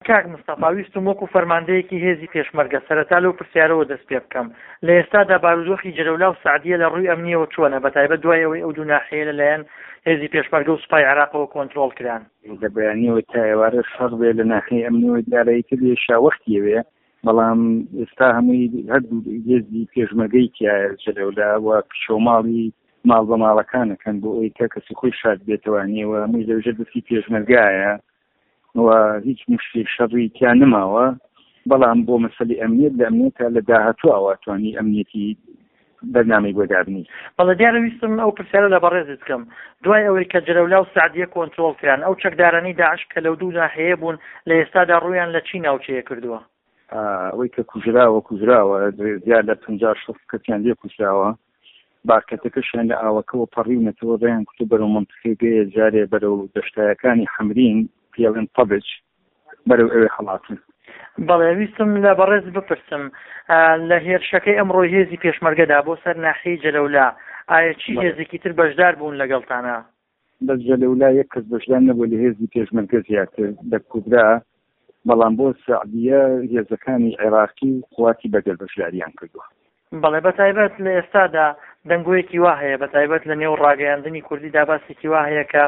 کاک مستەفا ویستم وەکو فەرماندەیەکی هێزی پێشمەرگە سەرەتا لەو پرسیارەوە دەست پێ بکەم لە ئێستادا بارودۆخی جەلەولا و سعدیە لە ڕووی ئەمنیەوە چۆنە بەتایبەت دوای ئەوەی ئەو دوو ناحیە لەلایەن هێزی پێشمەرگە و سوپای عێراقەوە کۆنتڕۆڵ کران لە بەیانیەوە تا ئێوارە شەڕ بێ لە ناحیەی ئەمنیەوە دیارەیەکە بێ شاوەختیەوێ بەڵام ئێستا هەمووی هەردوو هێزی پێشمەرگەی تایە جەلەولا و پشۆماڵی ماڵ بە ماڵەکانەکەن بۆ ئەوەی کە کەسی خۆی شاد بێتەوانیەوە هەمووی لەوژە دەستی پێشمەرگایە و هیچ مشتی شەڕی تیان نماوە بەڵام بۆ مەسەلی ئەمنیەت لە ئەمنیەتە لە داهاتوو ئەواتوانی ئەمنیەتی بەرنامەی بۆدابنی بەڵێ دیارە ویستم ئەو پرسیارە لە بەڕێزت بکەم دوای ئەوەی کە جەلەولا و سعدیە کۆنتڕۆڵ کران ئەو چەکدارانەی داعش کە لەو دوو ناحیەیە بوون لە ئێستادا ڕوویان لە چی ناوچەیە کردووە ئەوەی کە کوژراوە زیاد لە 50-60 کەسیان لێ کوژراوە باکەتەکەشیان لە ئاوەکەەوە پەڕیونەتەوە ڕێیان کوتە بەرەو مەنتقەی بێ جارێ بەرەو دەشتایەکانی حەمرین پیاڵێن پەبج بەرەو ئەوێ هەڵاتن بەڵێ ویستم لە بەڕێز بپرسم لە هێرشەکەی ئەمڕۆی هێزی پێشمەرگەدا بۆ سەر ناحیەی جەلەولا ئایا چی هێزێکی تر بەشدار بوون لەگەڵتانە بەس جەلەولا یەک کەس بەشدار نەبوو لە هێزی پێشمەرگە زیاتر دەکوبرا بەڵام بۆ سعدیە هێزەکانی عێراقی و قواتی بەدەر بەشداریان کردووە بەڵێ بەتایبەت لە ئێستادا دەنگۆیەکی وا هەیە بەتایبەت لە نێو ڕاگەیاندنی کوردیدا باسێکی وا هەیە کە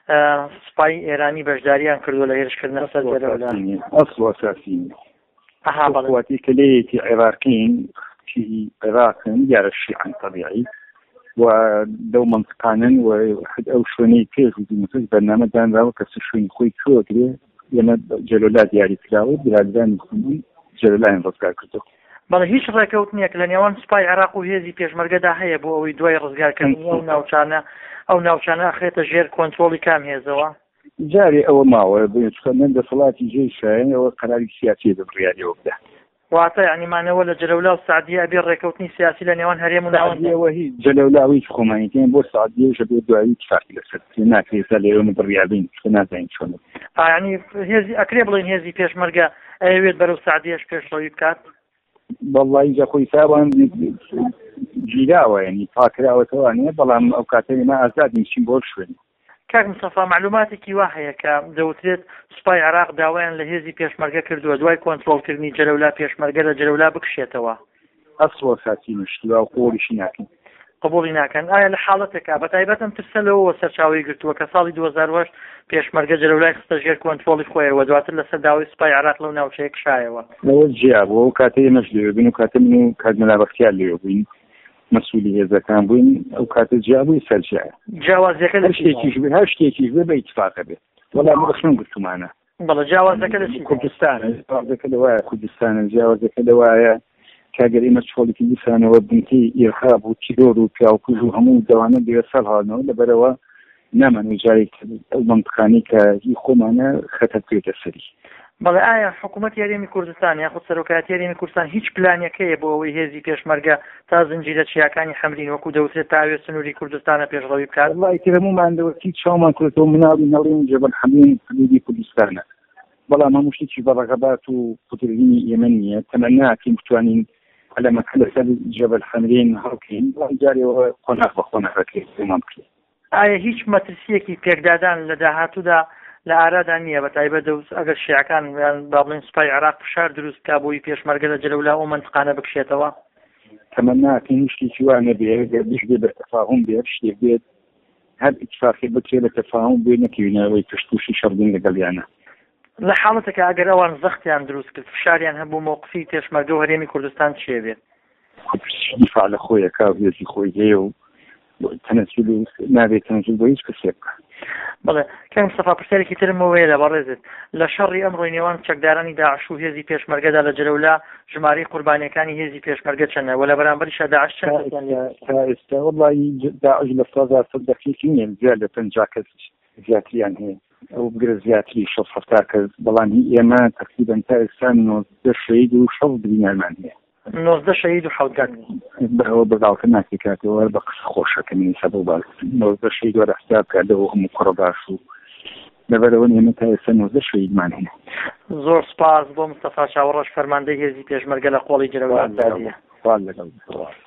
سوپای ئێرانی بەشداریان کردووە لە هێرشکردنە سەر جەلەولا ئەسڵ ئەساسی قواتی کە لێیەتی عێراقین في عراق دیارە شیعان طبیعی و لەو منطقانن و ئەو شوێنەی پێش وزیمەتەش بەرنامە دانراوە کە شوێنی خۆی چۆگرێ یەنە جەلەولا دیاری کراوە برادرانی خۆی جەلەلایان ڕزگار کردەوە بەڵێ هیچ ڕێکەوتنێک لە نێوان سوپای عێراق و هێزی پێشمەرگەدا هەیە بۆ ئەوەی دوای ڕزگارکردنی ئەو ناوچانە ئەخرێتە ژێر کۆنتڕۆڵی کام هێزەوە جارێ ئەوە ماوە بچکەن دەسەڵاتی جێی شایەن ئەوە قەراری سیاسی بڕیاریەوە بدە واتە یعنیمانەوە لە جەلەولا و سعدیە ئەبێ ڕێکەوتنی سیاسی لە نێوان هەرێم و ناوەندەوە هیچ جەلەولاوی خۆمانیتیان بۆ سعدیەش بێ دوایی اتفاقی لەسەر ناکرێتە لێرە بڕیابین نازانین چۆن یعنی هێزی ئەکرێ بڵێن هێزی پێشمەرگە ئەوێت بەرەو سعدیەش پێشڕەوی بکات والله جا خۆی سابان گیراوە ینی پاکراوەتەوانێ بەڵام ئەو کاتەی ما ئازادین چین بۆ شوێن کاک مستەفا معلوماتێکی وا هەیە کە دەوترێت سوپای عێراق داوایان لە هێزی پێشمەرگە کردووە دوای کۆنتڕۆڵکردنی جەلەولا پێشمەرگە لە جەلەولا بکشێتەوە ئەسڵ ساتی مشتوا و قۆڵیشی ناکەین قبوڵی ناکەن ئایا لە حاڵەتێکا بەتایبەتم ترسە لەوەوە سەرچاوی گرتووە کە ساڵی 2008 پێشمەرگە جەلەولای خستە ژێر کۆنتڕۆڵی خۆیەوە دواتر لەسەر داوای سوپای عێراق لەو ناوچەیە کشایەوە لەوە جیابەوە کاتەیە مەش لێوە بین و کاتە من و کاتمەلا بەختیار لێوە بووین مەسئولی هێزەکان بووین ئەو کاتە جیابووی سەرجایە جیاوازەکە لە هەر شتێکیش بێ بە ئیتفاقە بێت وەڵام بەخشن گرتومانە بەڵێ جیاوازەکە لە کوردستانە جیاوازەکە لەوایە کوردستانە جیاوازەکە لەوایە کاگەر ئێمە چۆڵێکی دیسانەوە بنتی ئێرخاب و تیرۆر و پیاوکوژ و هەموو دەوانە بێ سەرهاڵنەوە لەبەرەوە نامانوی جارێک ئەو منطقانی کە هی خۆمانە خەتەر پێوێتە سەری بەڵێ ئایا حکوومەت یاریێمی کوردستان یاخود سەرۆکایەتی یاریێمی کوردستان هیچ پلانێکەیە بۆ ئەوەی هێزی پێشمەرگە تا زنجیرە چیاکانی حەمرین وەکو دەوترێت تاوێ سنووری کوردستانە پێشڕەوی بکات وڵی تر هەمومان دەوەتی چاومان کردەوە مناڵی نەڵێن جەبەل حەمرین حدودی کوردستانە بەڵام هەموو شتێکی بەڕەغەبات و قوتربینی ئێمە نییە تەمەناکەین بتوانین علەمەکە لەسەر جەبەل حەمرین هەڵکەین جارێەوە قۆناغ بە قۆناغەکەی ئێمان بکرێت ئایا هیچ مەترسیەکی پێکدادان لە داهاتوودا لە ئارادا نییە بەتایبەت ئەگەر شیعەکان با بڵێن سوپای عێراق فشار دروست کا بۆی پێشمەرگە لە جەلەولا ئەو منطقانە بکشێتەوە تەمەناکەین شتێکی وانە بێ گەردش بێ بە تەفاهم بێ شتێک بێت هەر ئیتفاقی بکرێت لە تەفاهم بێ نەکەوینەوەی پشتوشی شەڕبوون لەگەڵیانە لە حاڵەتێکە ئەگەر ئەوان زەختیان دروست کرد فشاریان هەبوو موقفی پێشمەرگە و هەرێمی کوردستان چێ بێت دیفاع لە خۆیە کاوێتی خۆی هەیە و تەنەزول نابێت تەنەزول بۆ هیچ کەسێک بەڵێ کەم سەفا پرسیارێکی ترمەوەیە لە بەڕێزت لە شەڕی ئەمڕۆی نێوان چەکدارانی داعش و هێزی پێشمەرگەدا لە جەلەولا ژمارەی قوربانیەکانی هێزی پێشمەرگە چەندە و لە بەرامبەریشە داعش چەند تا ئێستا وەڵی داعش لە سازار دەقیقی نییە زیاد لە 50 کەس زیاتریان هەیە ئەو بگرە زیاتری 60 کەس بەڵام ئێمە تقریبا تا ئێستا 90 شەهید و 6 بینەرمان هەیە 90 شەهید و 7 بەەوە بەداڵکە ناکی کاتەوە بە قسە خۆشەکەنی سەبە باز 90 شەهید وەرە حساب کردەوە هەموو کوڕە باش و لەبەرەوە ئێمە تا ئێستا 90 شەهیدمان هەیە زۆر سپاس بۆ مستەفا چاوەڕەش فەرماندەی هێزی پێشمەرگە لە قۆڵی جەلەولا